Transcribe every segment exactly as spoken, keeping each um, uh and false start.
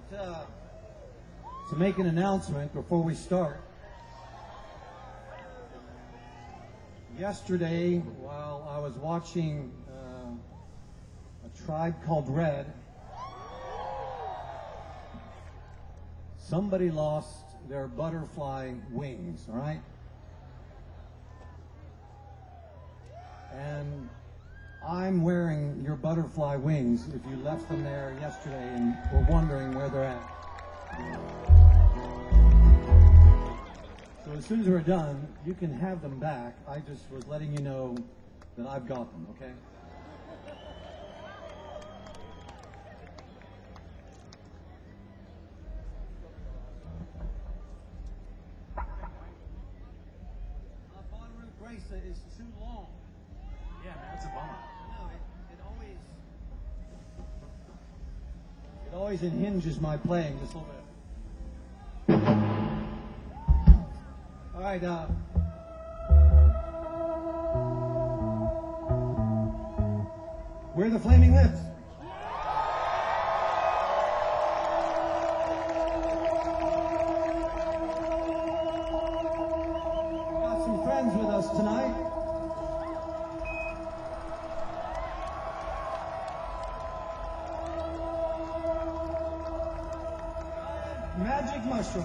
uh, to make an announcement before we start. Yesterday, while I was watching uh, A Tribe Called Red, somebody lost their butterfly wings, all right? And I'm wearing your butterfly wings if you left them there yesterday and were wondering where they're at. So as soon as we're done, you can have them back. I just was letting you know that I've got them, okay? Uh, Bonnaroo Grace is too long. Yeah, man, that's a bummer. No, it, it always it always unhinges my playing just a little bit. All right, uh, we're the Flaming Lips. Got some friends with us tonight. Magic Mushroom.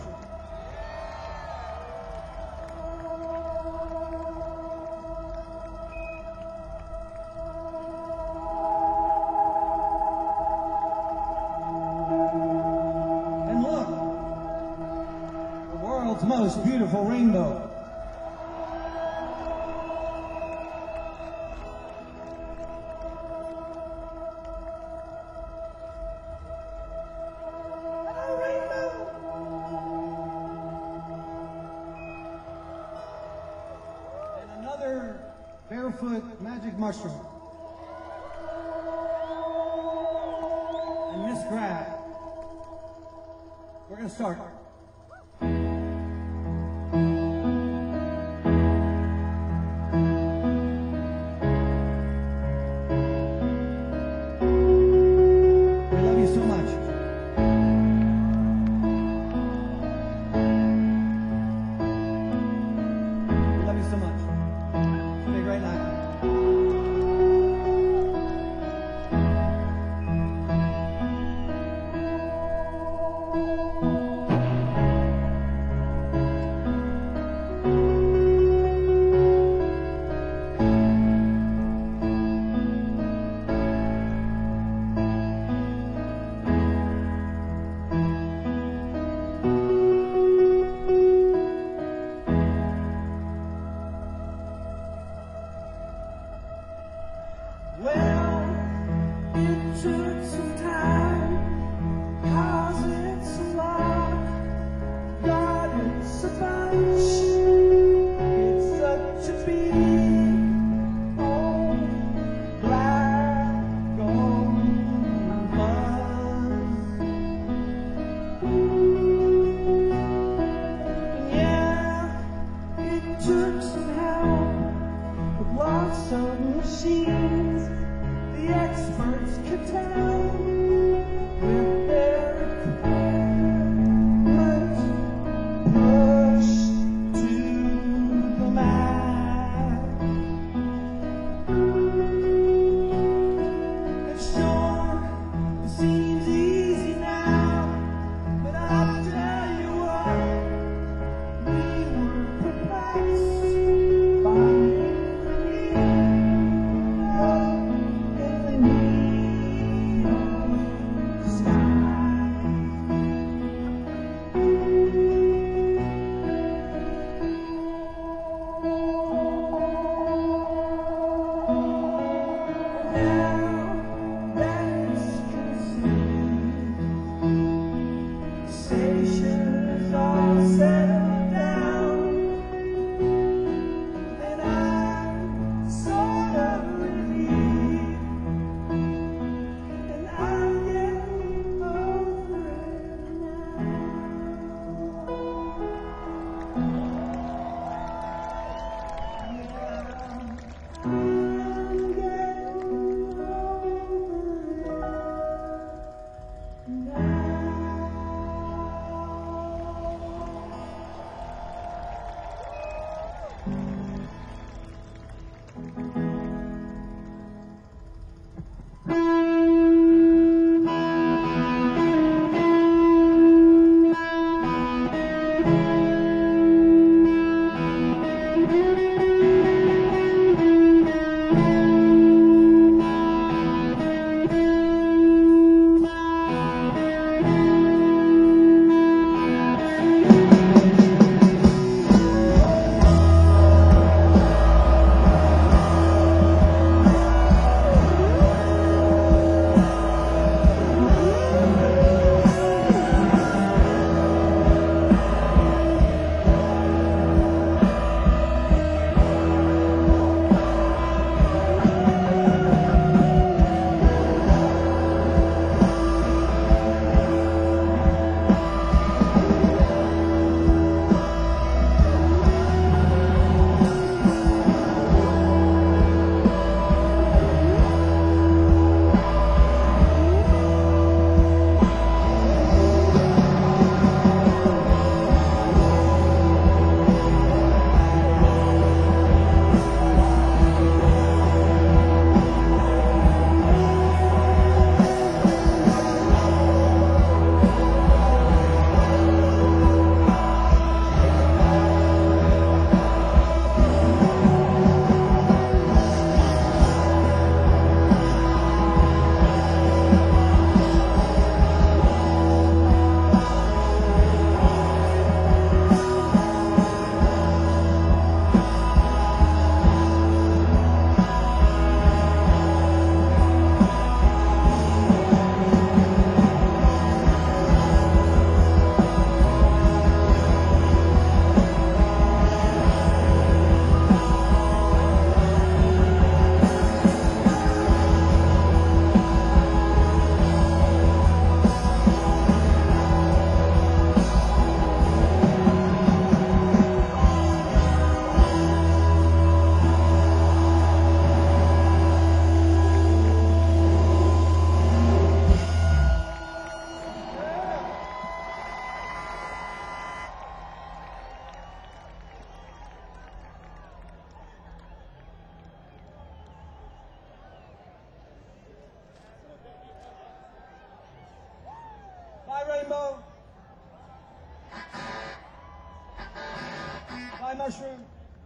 And look, the world's most beautiful rainbow. Barefoot Magic Mushroom. And Miss Grab. We're going to start. We love you so much. We love you so much. It's been a great night. Well, it took some time, 'cause it's a lot, God, it's a bunch, it's such a big, old, black, gold buzz. And yeah, it took some help with lots of machines. The experts could tell with their equipment pushed to the max. And sure, it seems easy now, but I'll tell you what, we were perplexed by now. mushroom.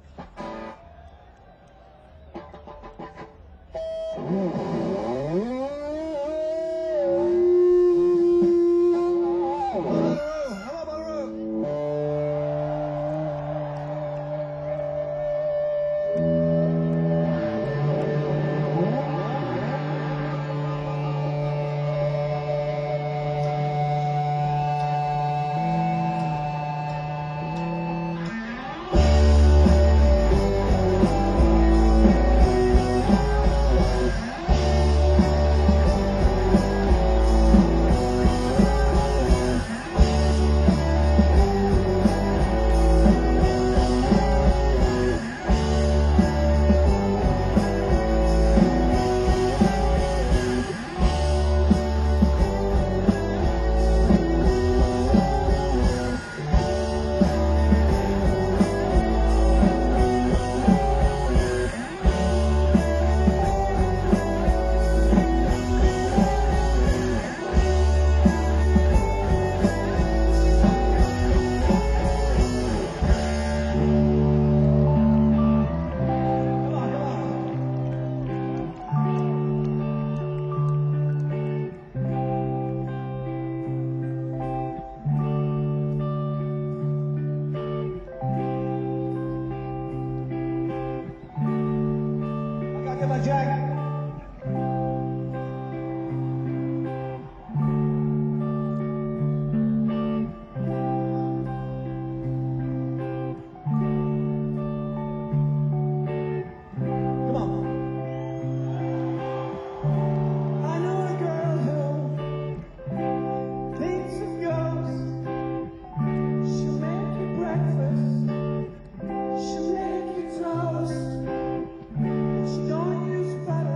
Get my jacket. Come on. I know a girl who thinks of ghosts. She'll make you breakfast. She'll make you toast. She don't use butter.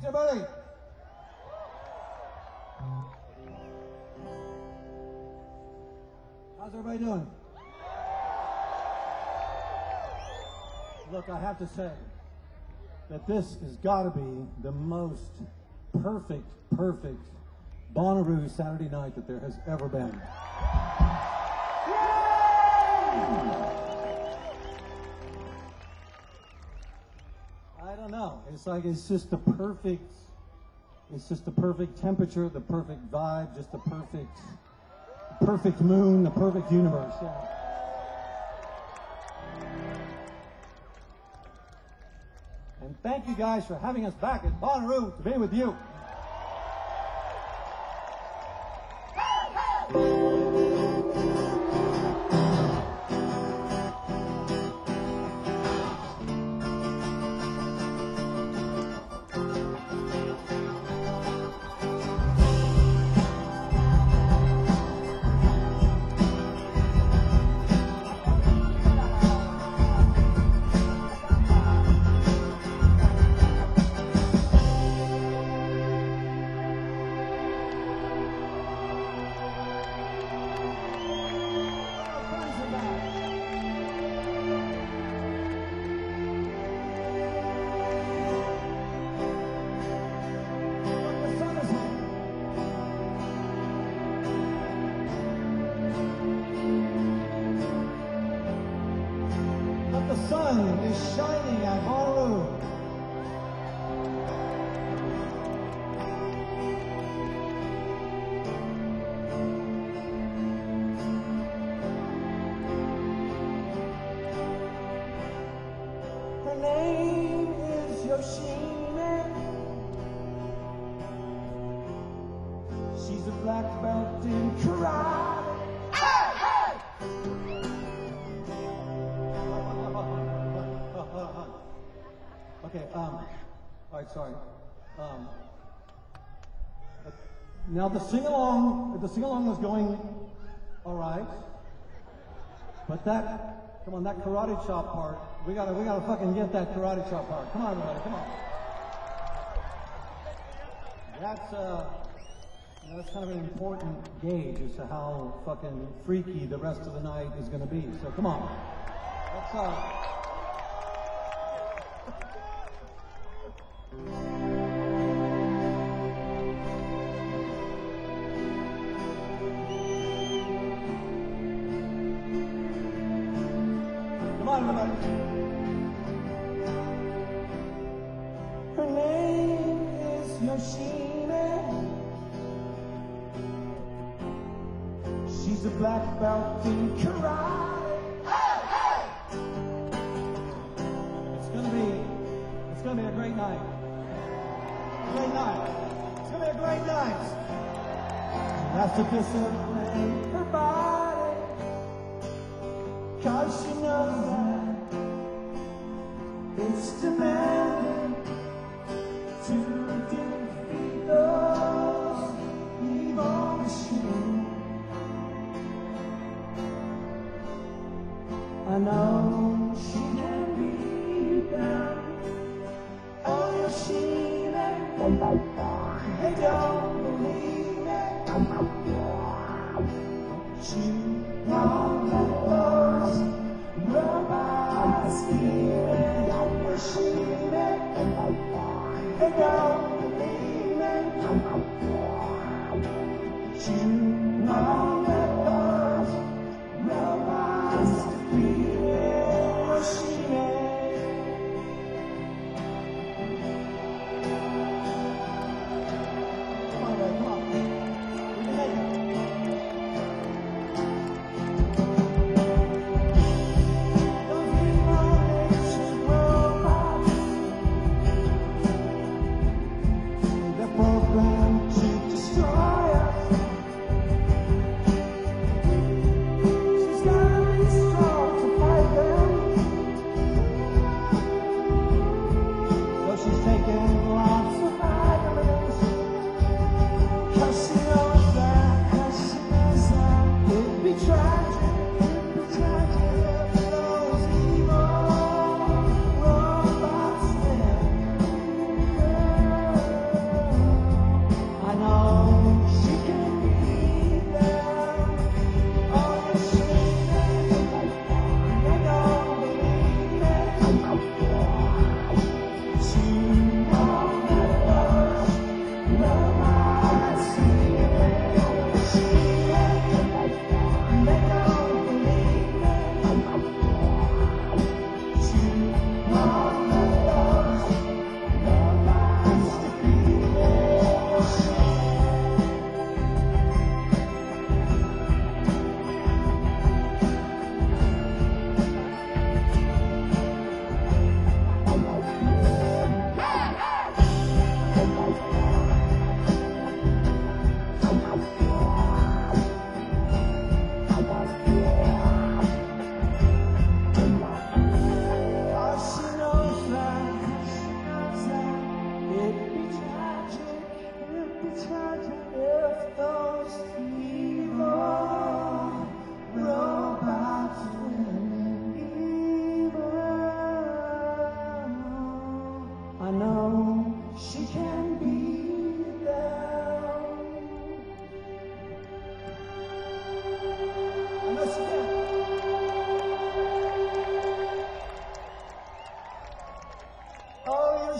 Thanks, everybody. How's everybody doing? Look, I have to say that this has got to be the most perfect, perfect Bonnaroo Saturday night that there has ever been. I don't know. It's like it's just the perfect, it's just the perfect temperature, the perfect vibe, just the perfect, perfect moon, the perfect universe. Yeah. And thank you guys for having us back at Bonnaroo to be with you. The sun is shining at Bonnaroo. Her name is Yoshime. She's a black belt in karate. Okay, um, all right, sorry. Um, uh, now the sing-along, the sing-along was going all right, but that, come on, that karate chop part, we gotta, we gotta fucking get that karate chop part. Come on, everybody, come on. That's, uh, you know, that's kind of an important gauge as to how fucking freaky the rest of the night is gonna be, so come on. Let's, uh, Come on, everybody. Her name is Yoshime. She's a black belt in karate. Hey, hey! It's gonna be, it's gonna be a great night. Great night. It's gonna be a great night. That's the discipline her body, 'cause she knows that it's demanding to defeat those evil machines. I know she can be down. Oh, Yoshime, they don't believe it. You won't let those robots hear it. Yoshime, they don't believe it. You won't let those robots defeat it. Yoshime. Come on, guys, come on. We can make it. Programmed to destroy us.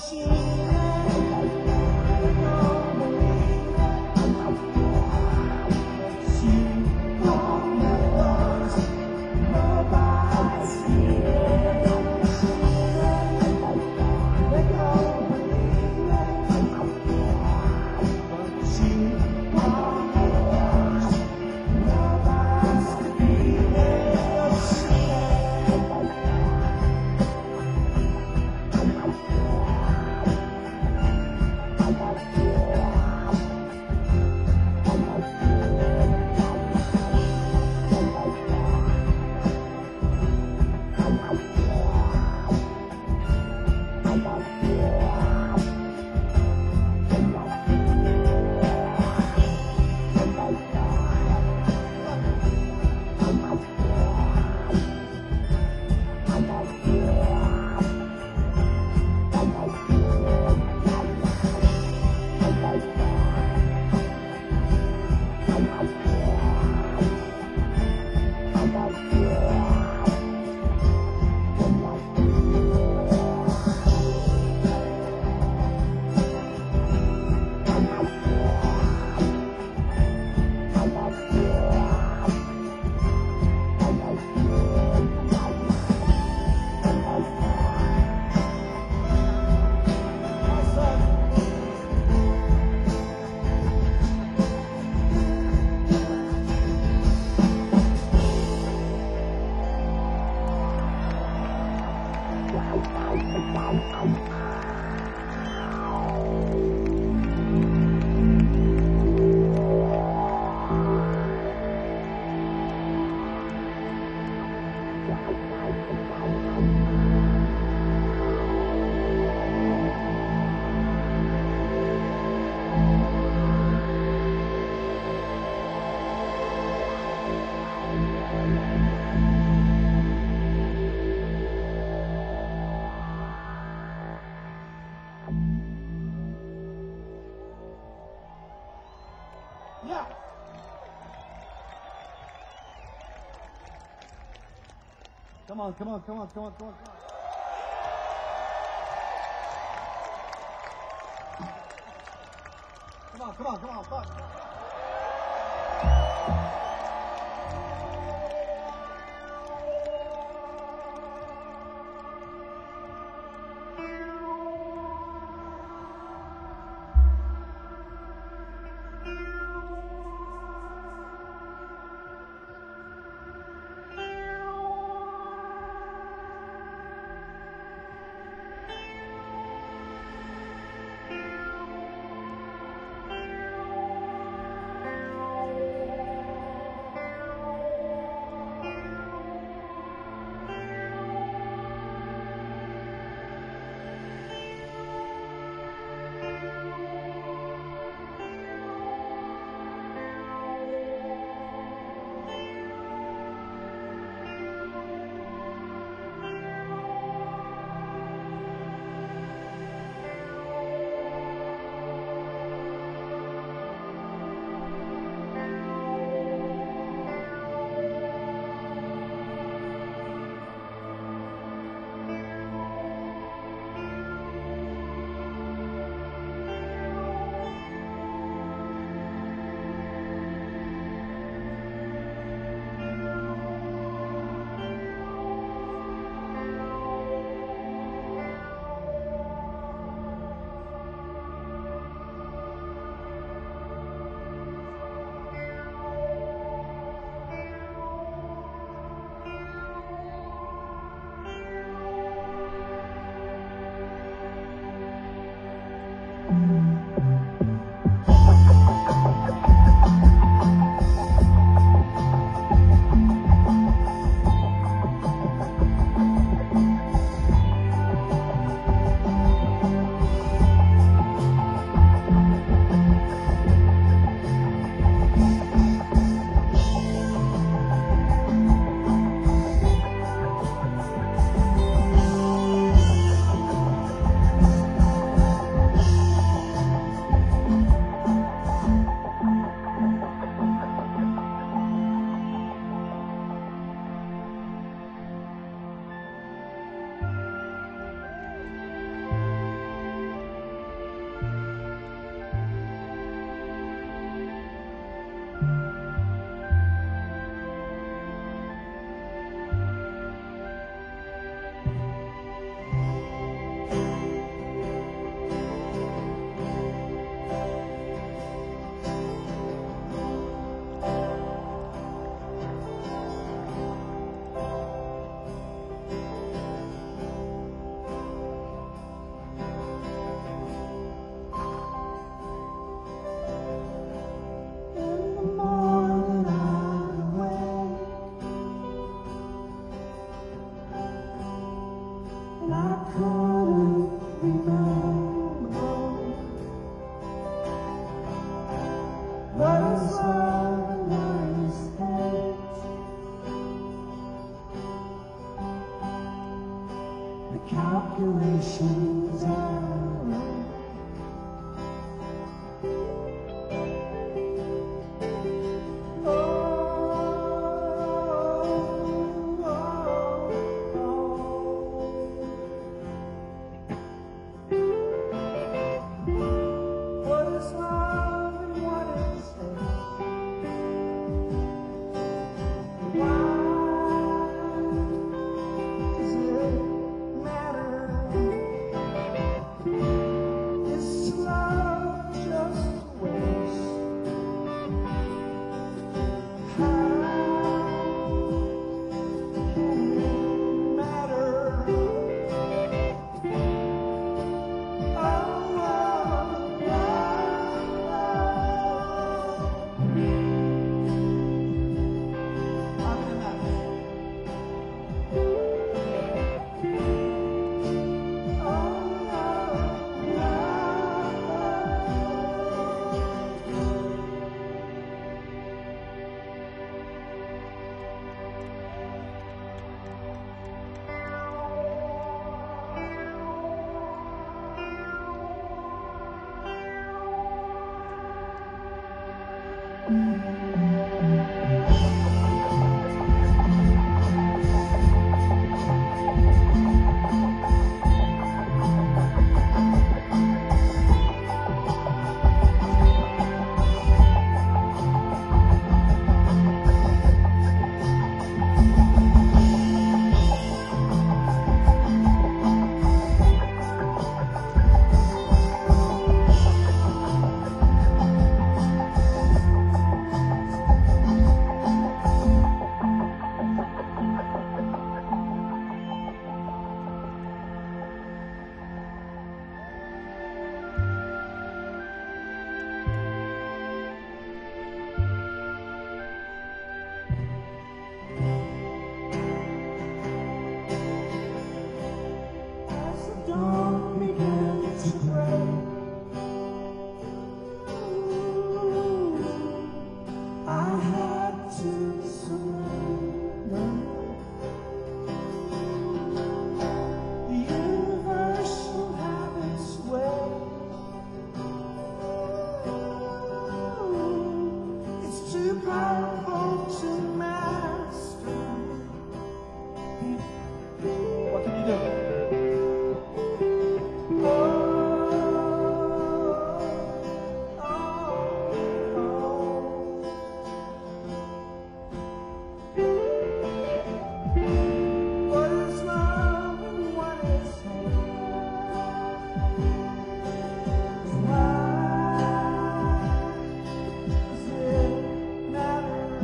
Yeah. Come on, come on, come on, come on, come on, come on. Come on, come on, come on, come on. and I couldn't remember what is love and what is hate. The calculations are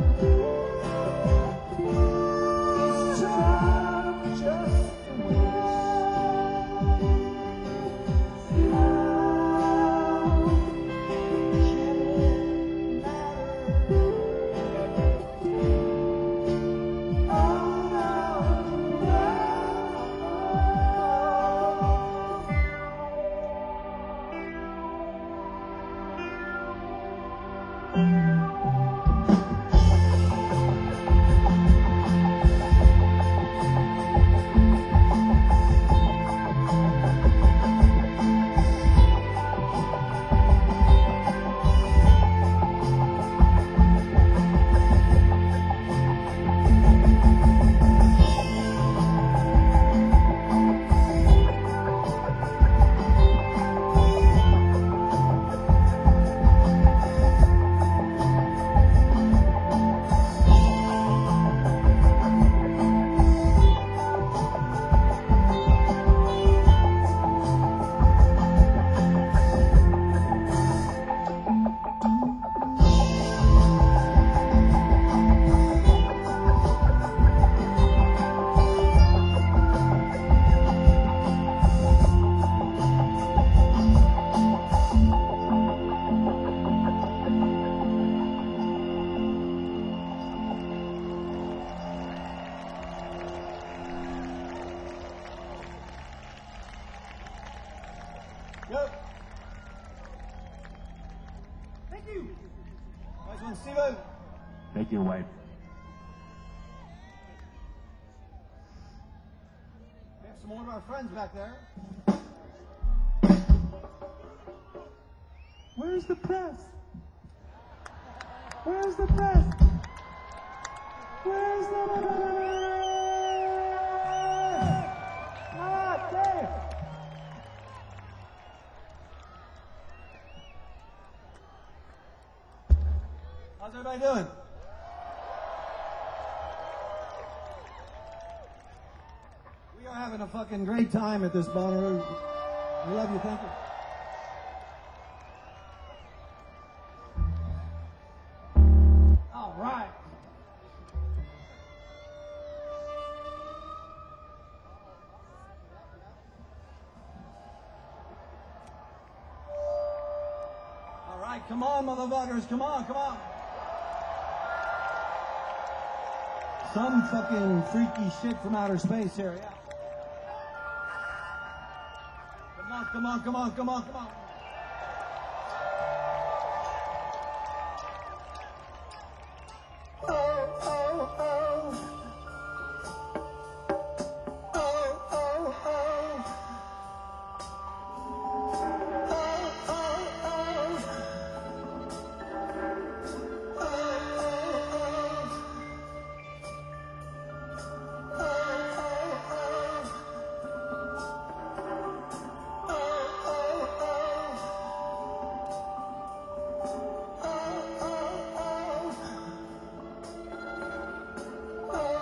just a waste. Yep. Thank you. Nice one, Steven. Thank you, wife. We have some more of our friends back there. Where's the press? Where's the press? Where's the press? Ah, damn! How's everybody doing? We are having a fucking great time at this Bonnaroo. We love you. Thank you. All right. All right, come on, motherfuckers. Come on, come on. Some fucking freaky shit from outer space here, yeah. Come on, come on, come on, come on, come on. Oh, oh, oh. Oh, oh, oh. Oh, oh, oh. Oh, oh, oh. Oh,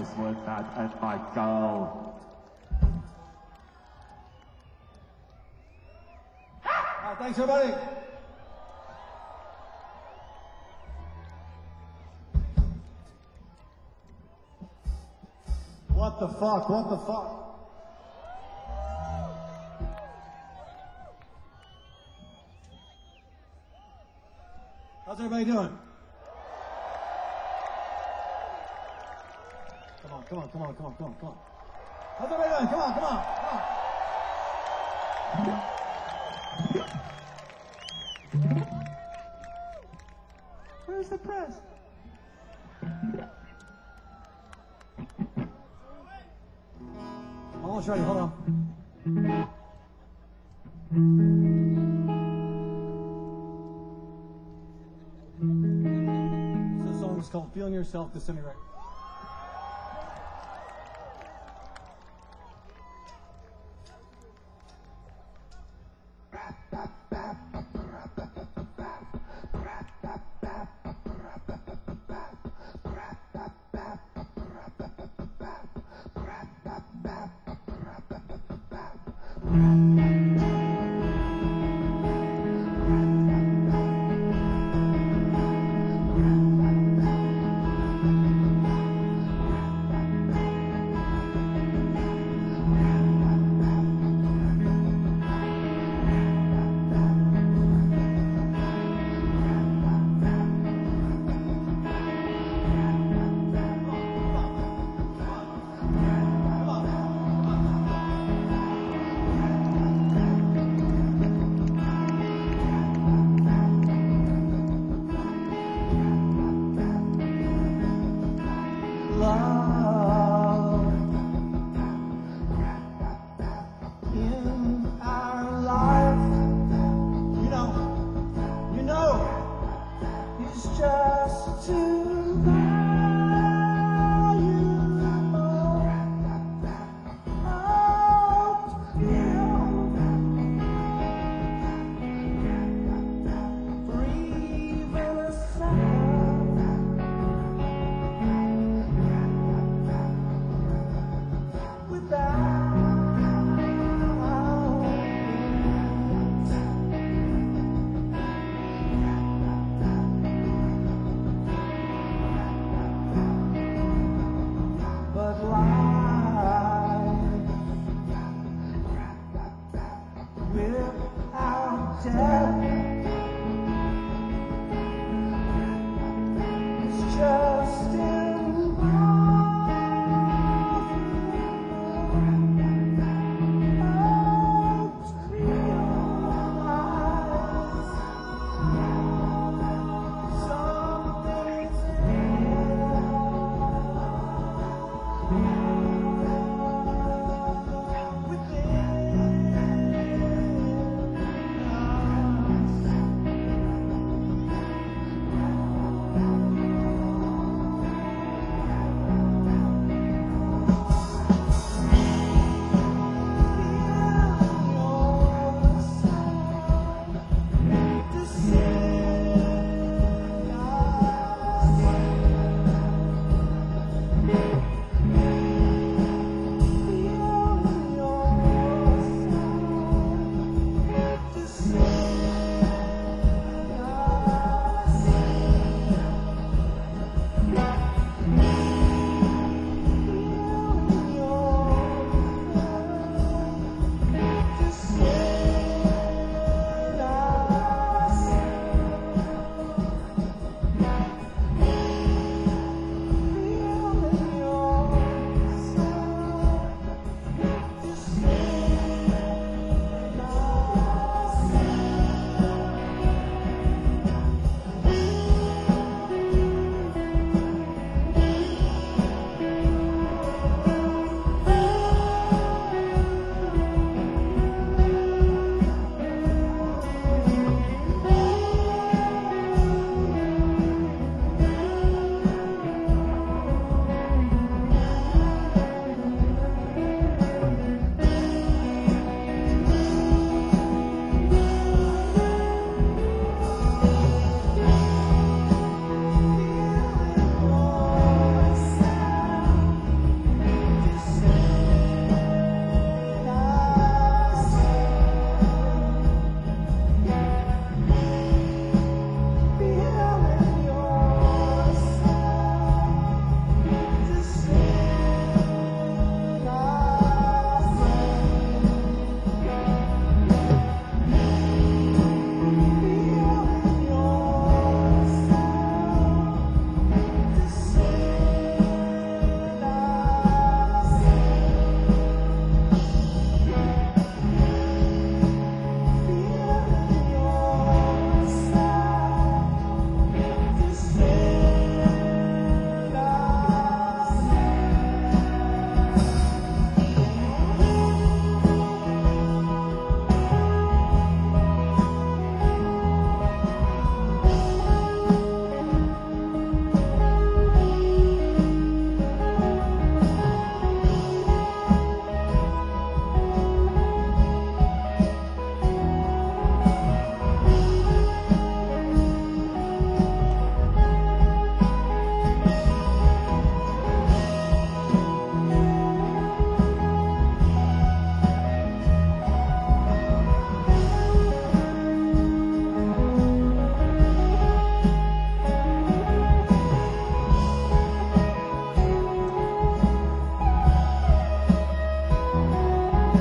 nice work that at my goal. All right, thanks everybody. What the fuck? What the fuck? How's everybody doing? Come on, come on, come on, come on, come on, come on. How's everybody doing? Come on, come on, come on. Where's the press? Almost ready, hold on. So the song is called Feeling Yourself Disintegrate.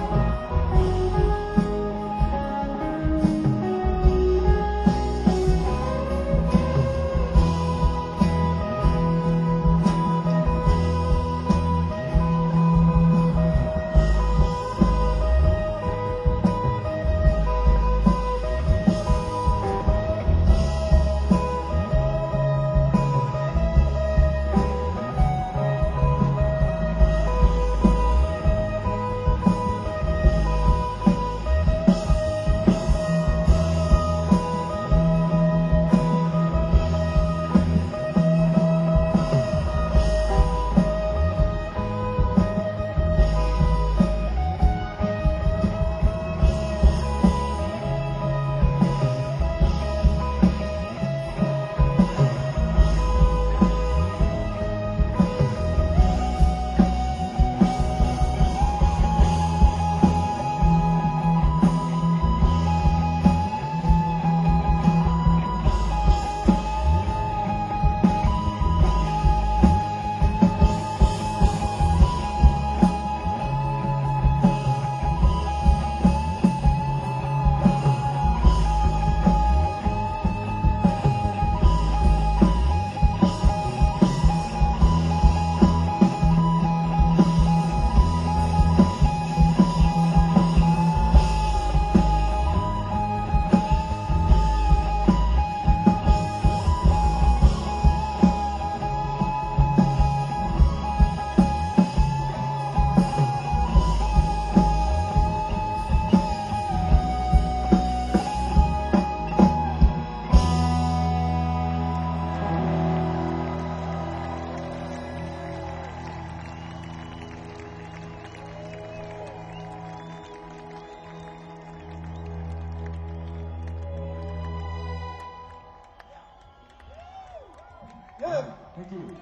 Good. Thank you.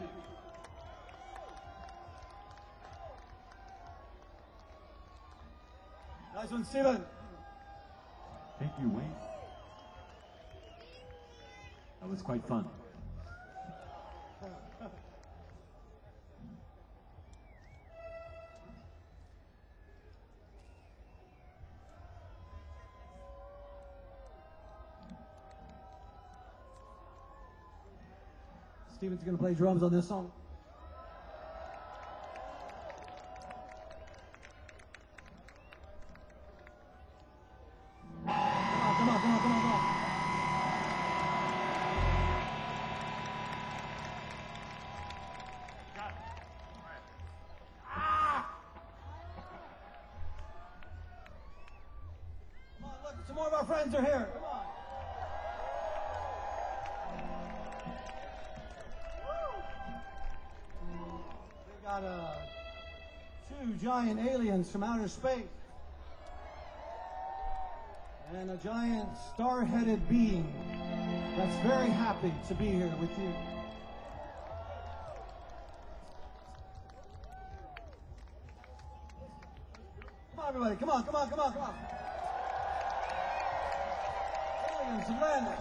Nice one, Steven. Thank you, Wayne. That was quite fun. Steven's going to play drums on this song. Come on, come on, come on, come on, come on. Come on, look, some more of our friends are here. Come on. We got uh, two giant aliens from outer space. And a giant star-headed being that's very happy to be here with you. Come on, everybody. Come on, come on, come on, come on. Aliens have landed.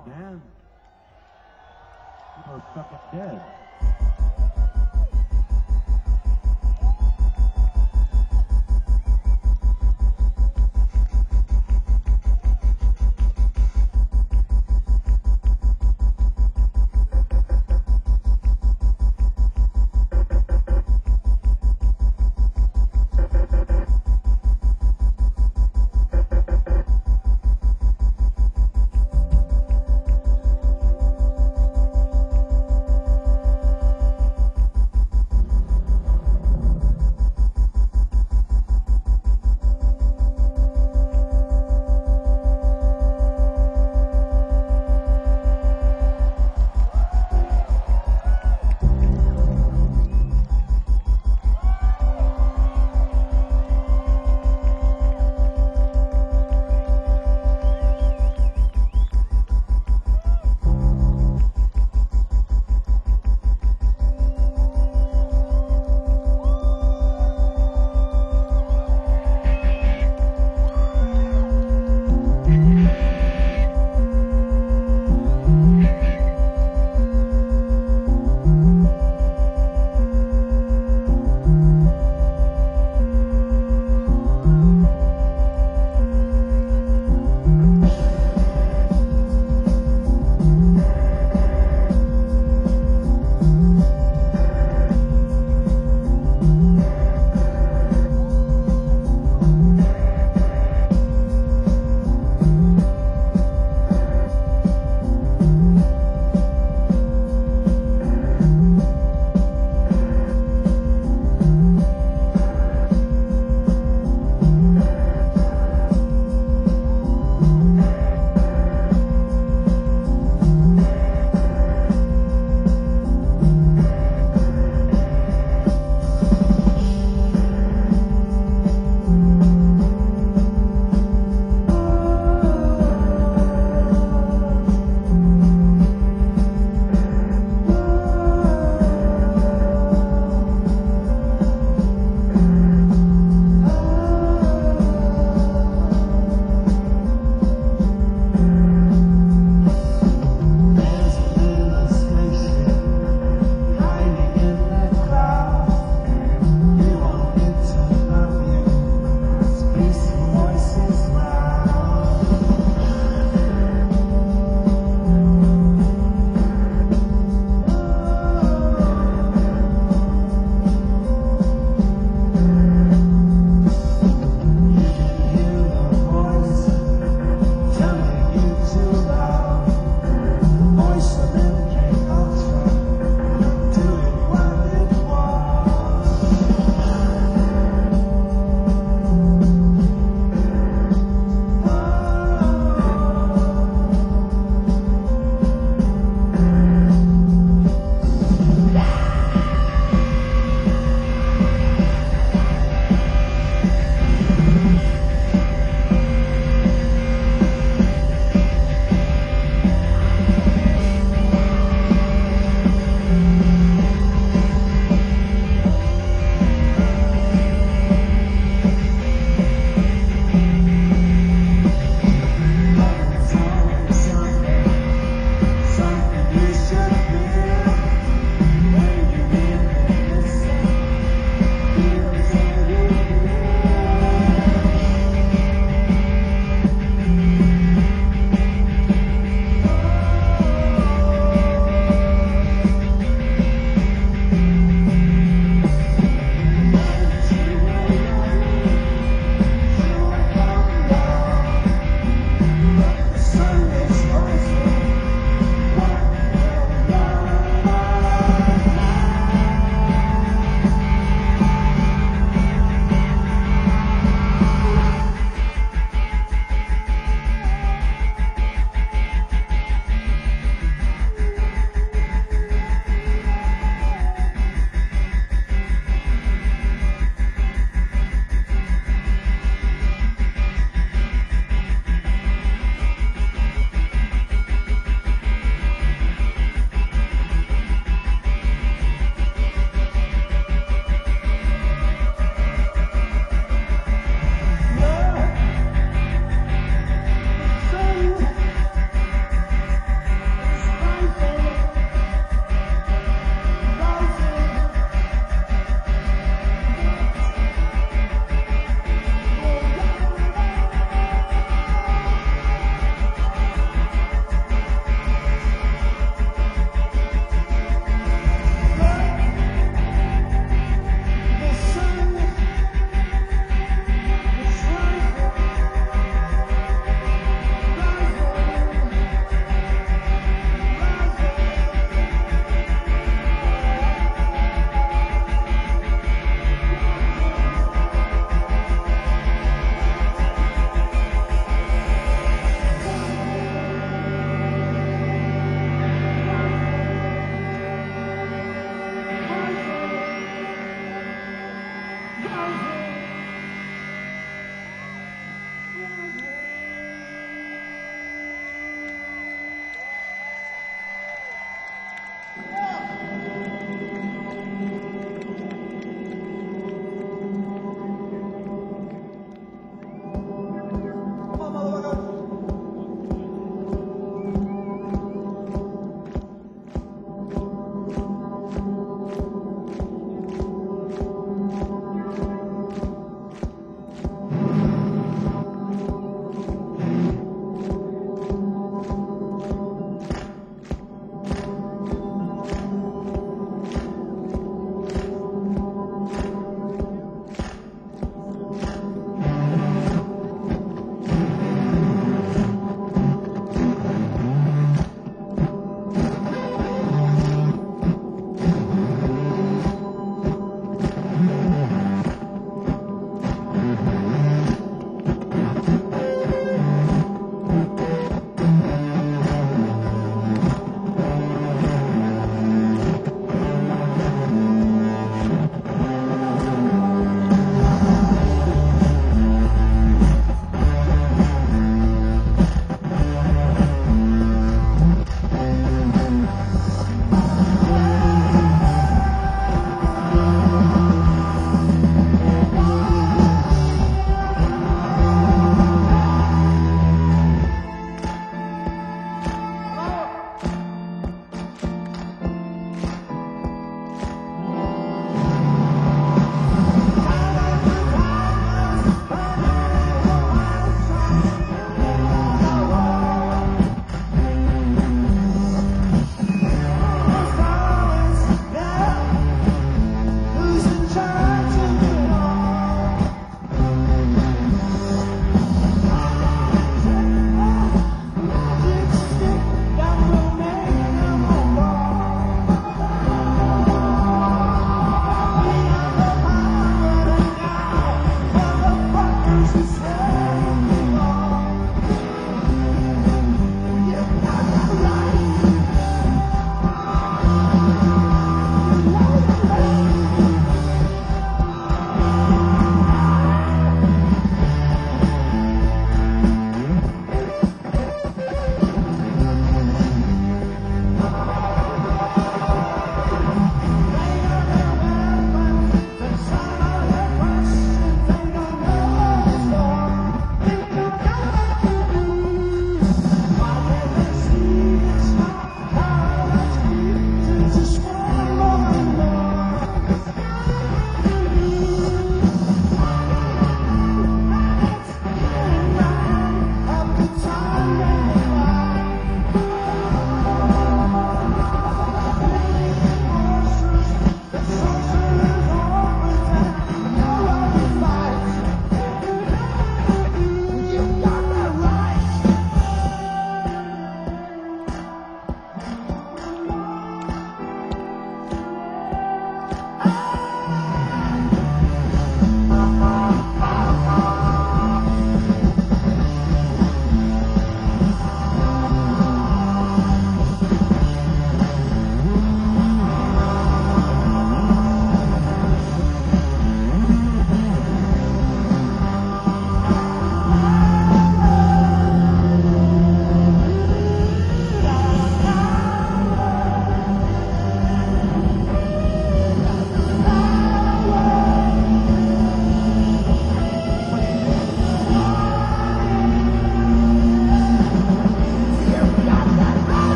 Dan. People are fucking dead.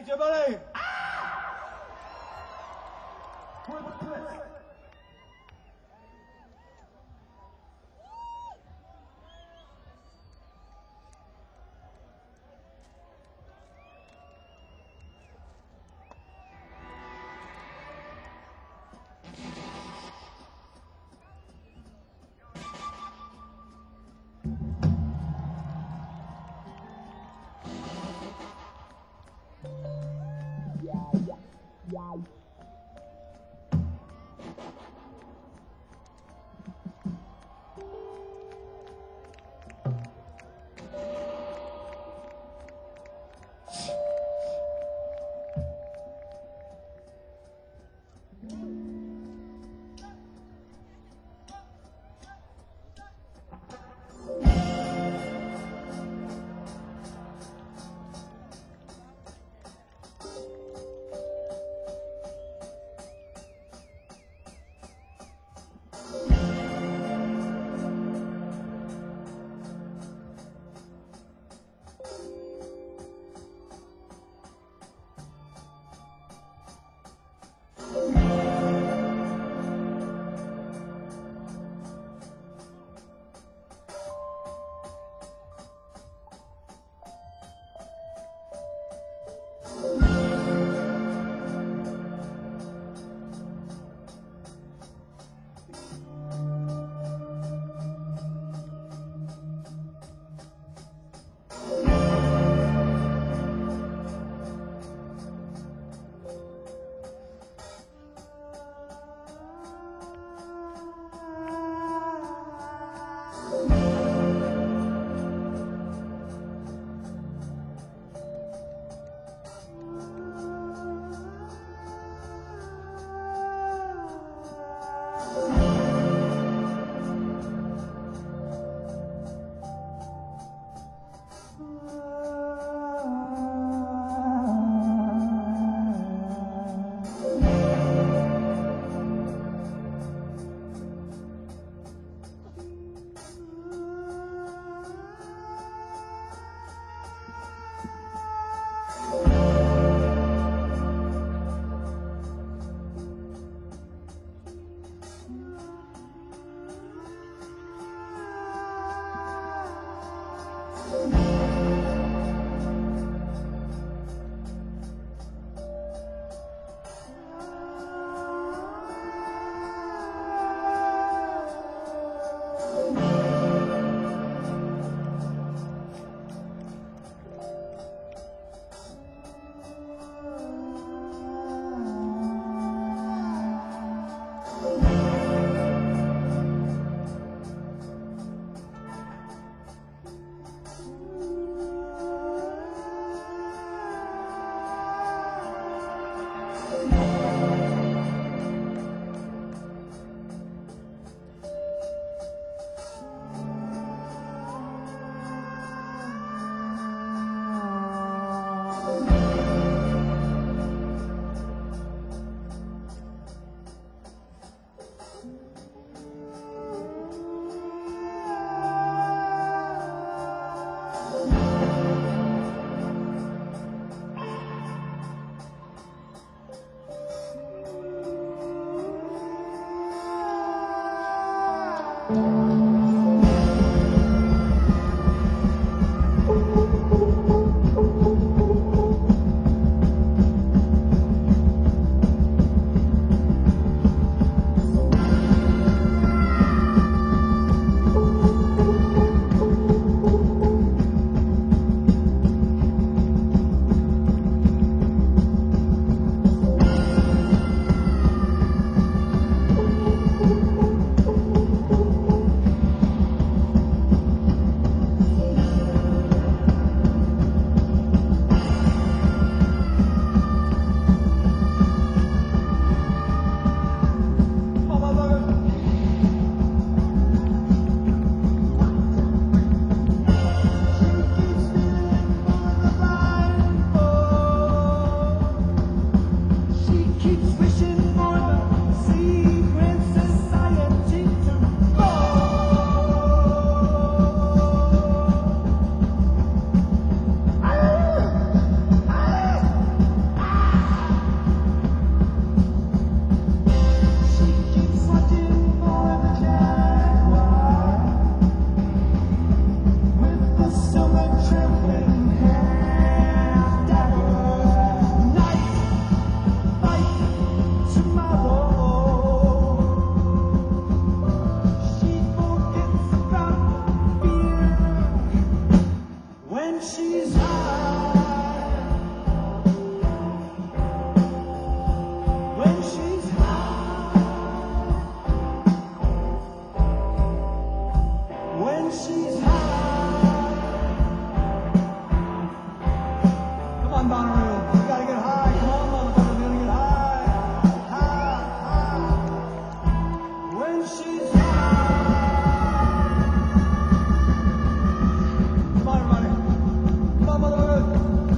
Jubilee! For the press. she's high. Come on, everybody. Come on, motherfucker.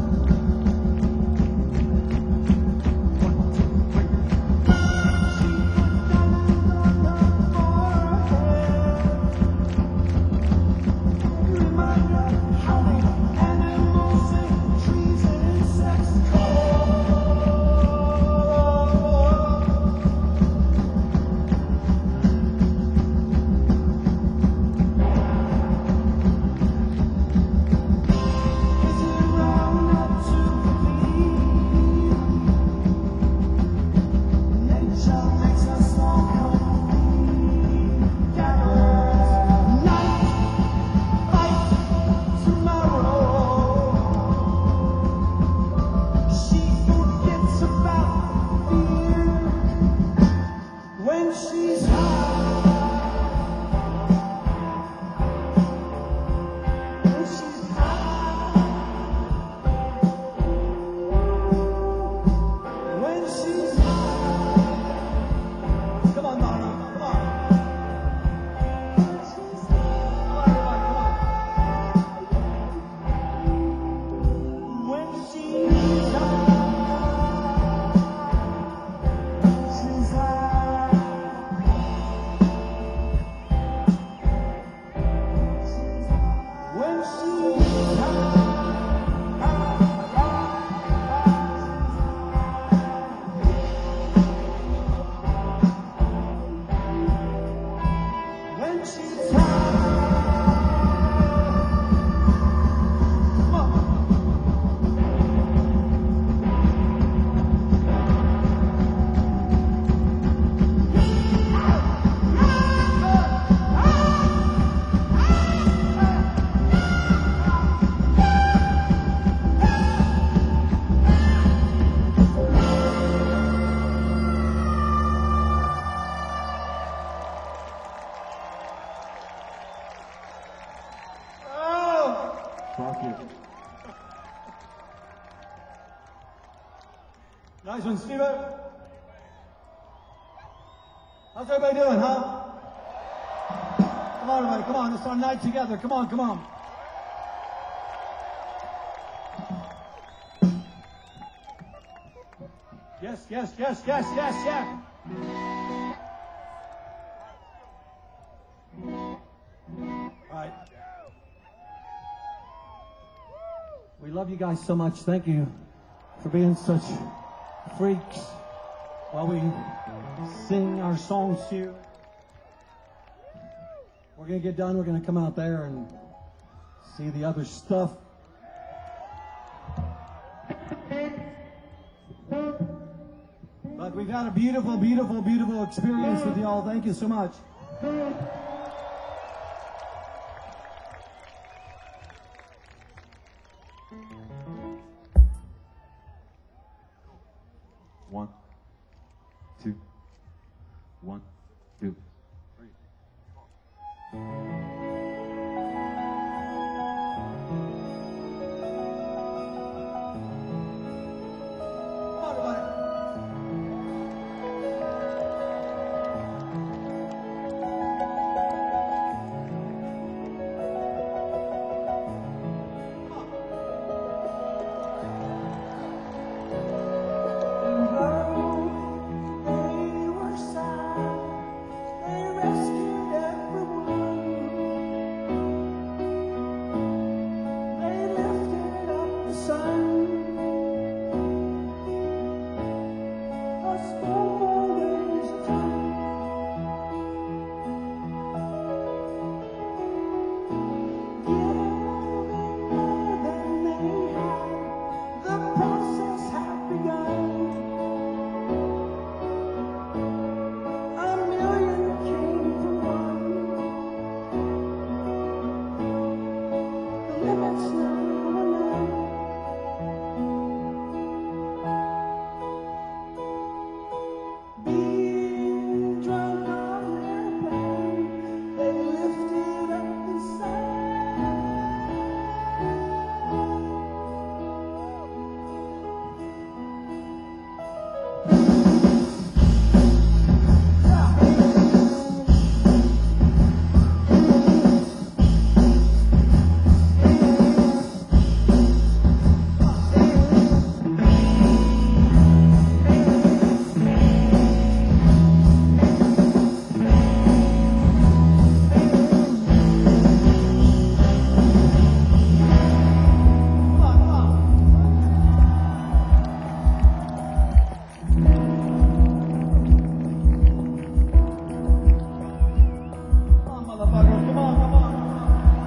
When she's high, when she's high, when she's high. Come on, Donna, come on. Come on, everybody, come on. When she's high, she's high. When she's high, when she's high, come on. Fuck it. Nice one, Steve. How's everybody doing, huh? Come on, everybody, come on. It's our night together. Come on, come on. Yes, yes, yes, yes, yes, yes. All right. We love you guys so much. Thank you for being such freaks while we sing our songs to you. We're going to get done. We're going to come out there and see the other stuff. But we've had a beautiful, beautiful, beautiful experience with y'all. Thank you so much. One, two, one, two, three. Come on, everybody. They were sad. They rescued everyone. motherfuckers. Come on, come on, come on.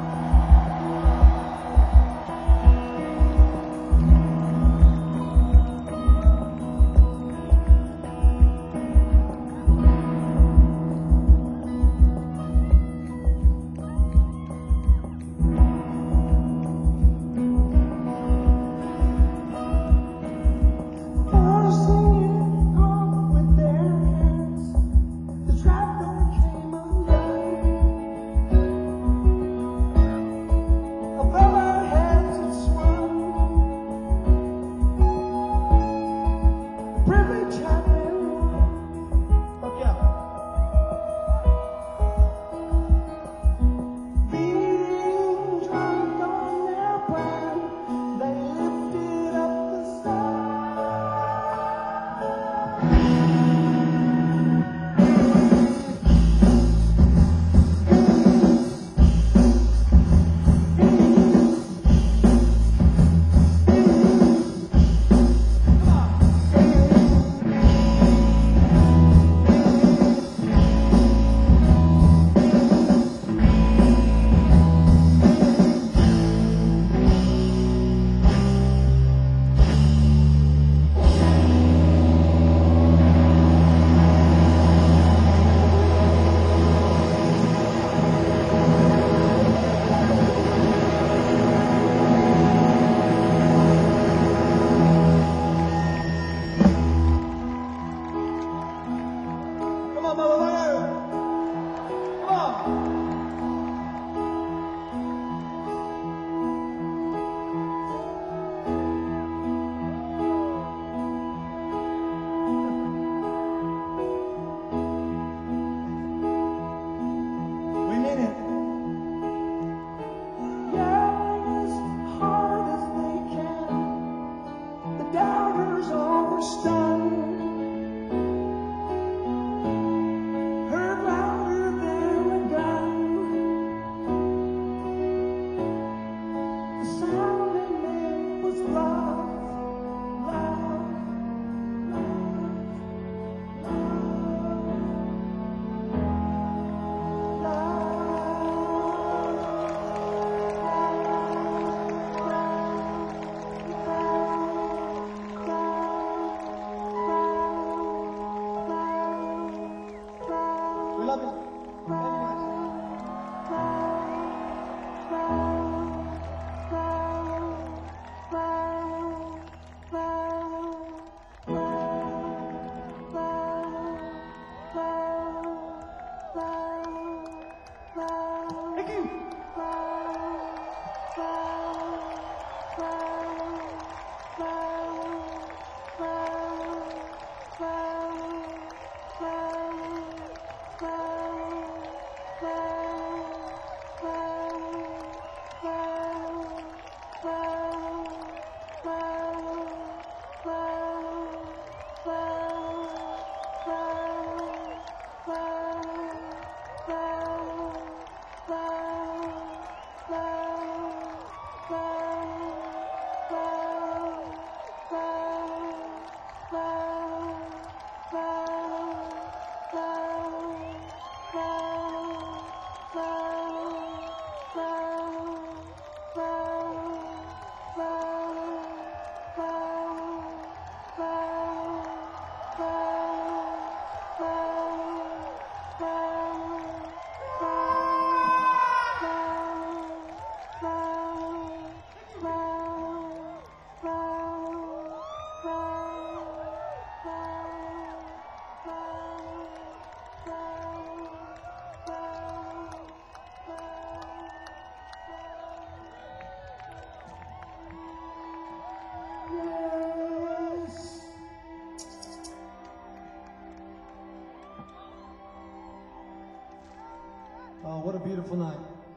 Oh, what a beautiful night.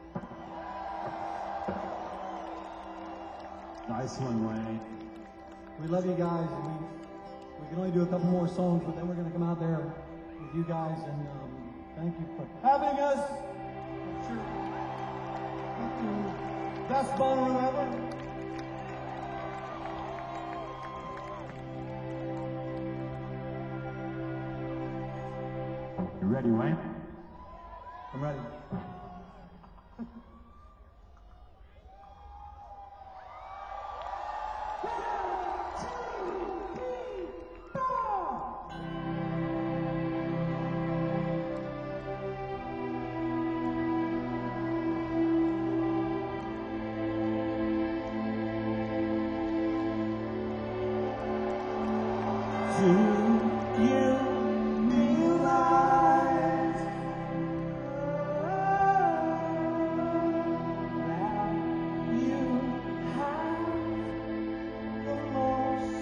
Nice one, Wayne. We love you guys. And we, we can only do a couple more songs, but then we're going to come out there with you guys. And um, thank you for having us. Sure. Thank you. Best ballroom ever. You ready, Wayne? I'm ready. Do you realize that you have the most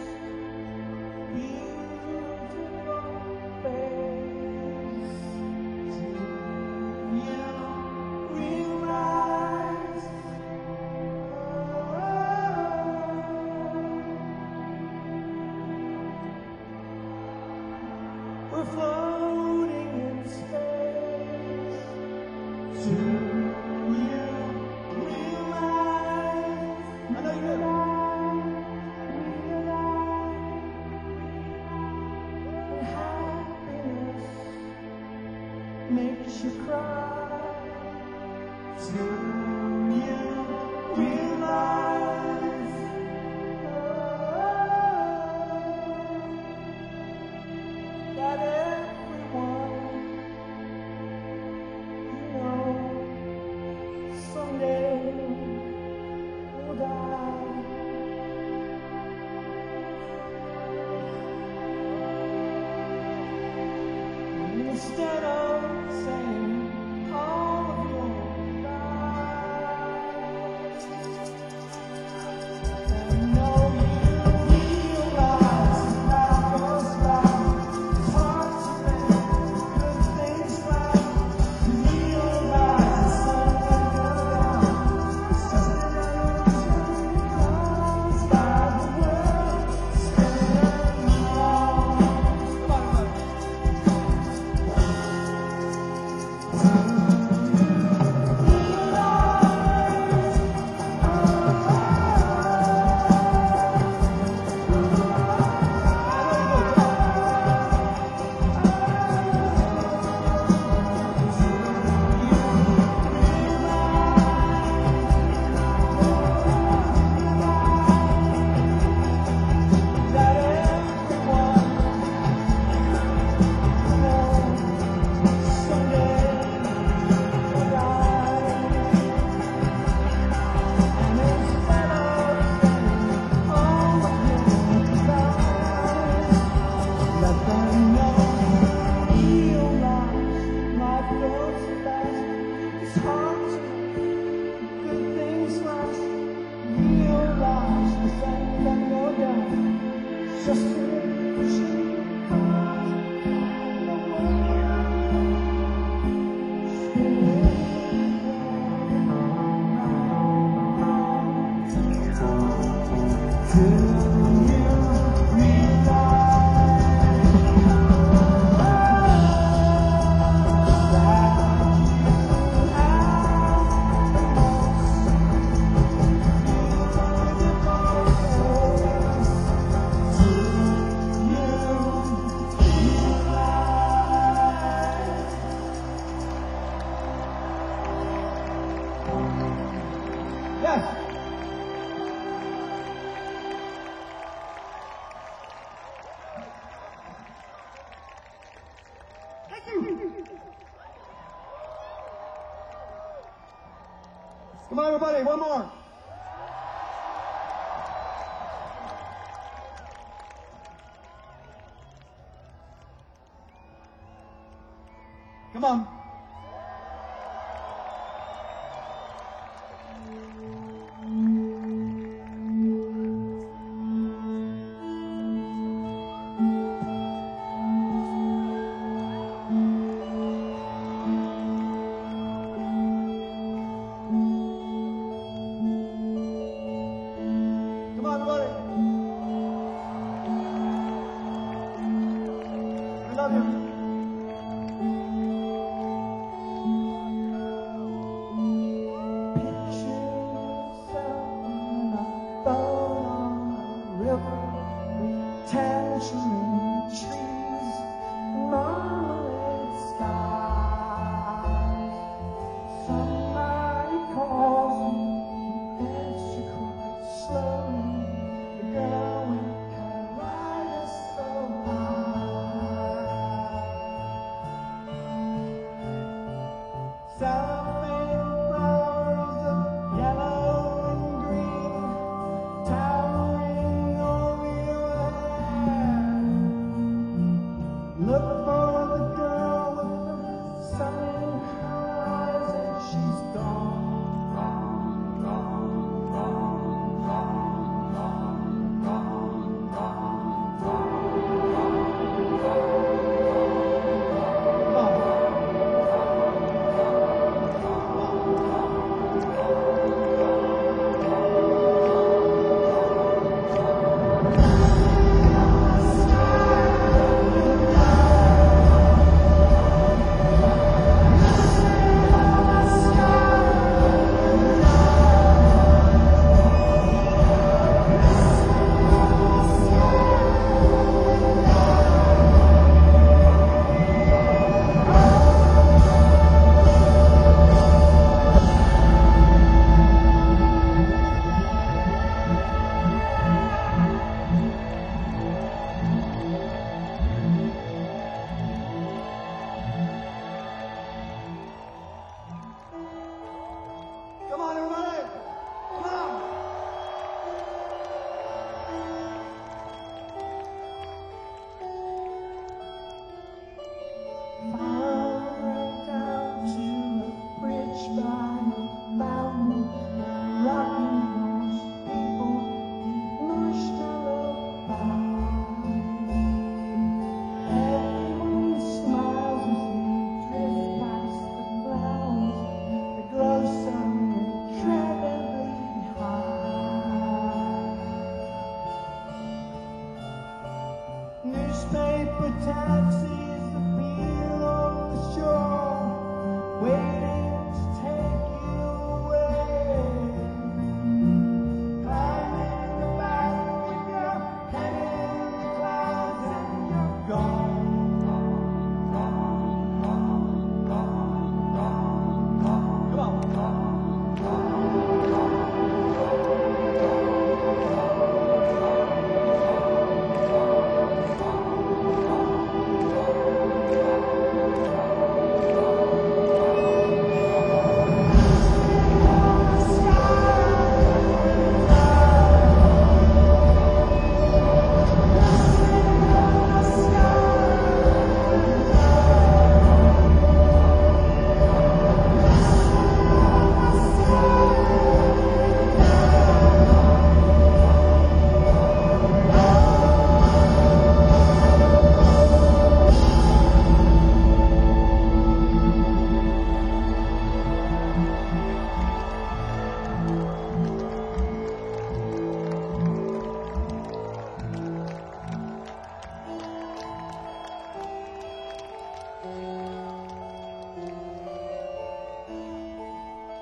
beautiful face? Do you realize we're floating in space? Do you realize? I know you do. Happiness makes you cry. Do you realize? That everyone you know someday will die. Instead of saying all of your lies, I know you realize life goes by. It's hard to make good things right. You realize something goes down. It's just another comes by the world spinning along. Come on, everybody. That everyone knows someday will die. And instead of saying all of your lies, let them know realize life goes fast. It's hard to make good things last. Realize the sun can go down. Just to push it across the world. Spinning around. Do you Yes. Thank you. Come on, everybody, one more. Come on. Come on, everybody. I love you.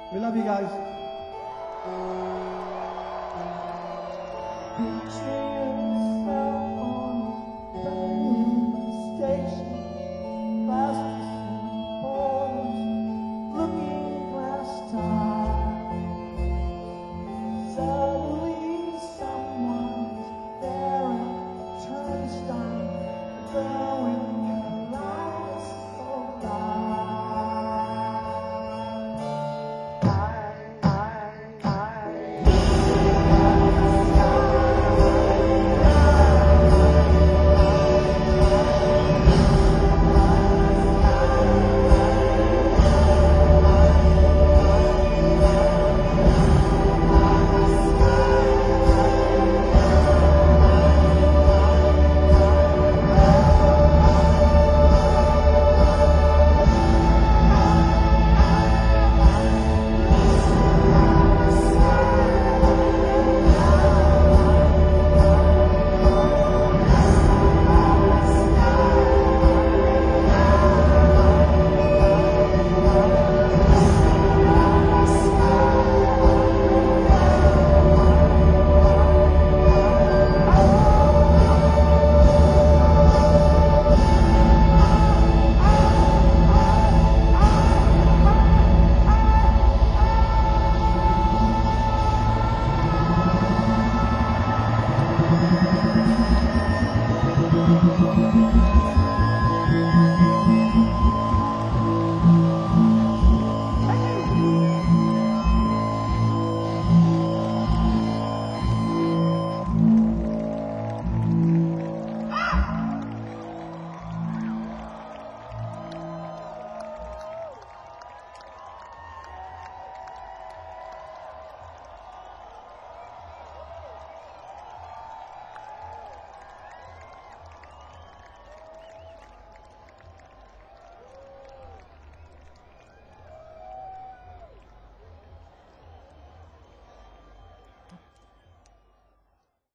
We love you guys.